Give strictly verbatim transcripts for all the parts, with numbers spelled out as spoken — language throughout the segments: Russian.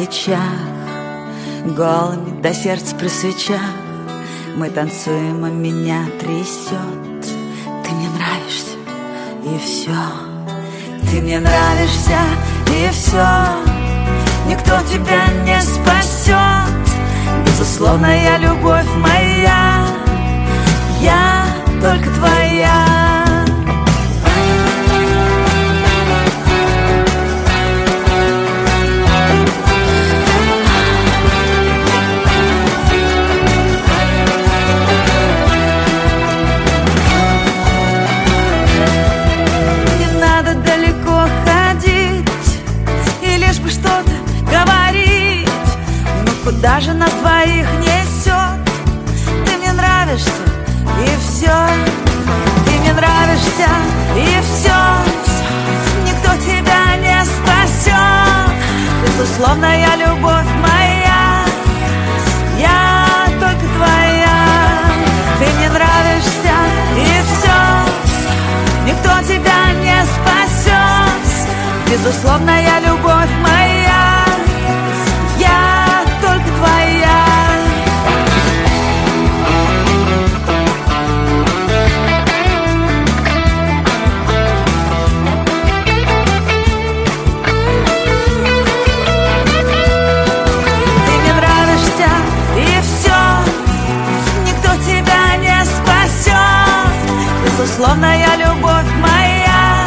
плечах, голыми до сердца при свечах. Мы танцуем, а меня трясет. Ты мне нравишься, и все. Ты мне нравишься, и все. Никто тебя не спасет. Безусловная любовь моя, я только твоя. Куда же нас двоих несет? Ты мне нравишься, и все. Ты мне нравишься, и все. Никто тебя не спасет. Безусловная любовь моя, я только твоя. Ты мне нравишься, и все. Никто тебя не спасет. Безусловная любовь моя, я только твоя. Ты мне нравишься, и все. Никто тебя не спасет. Безусловная любовь моя,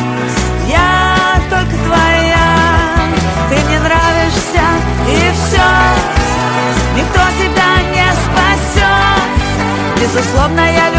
я только твоя. Ты мне нравишься, и все. Никто тебя не спасет. Безусловная любовь.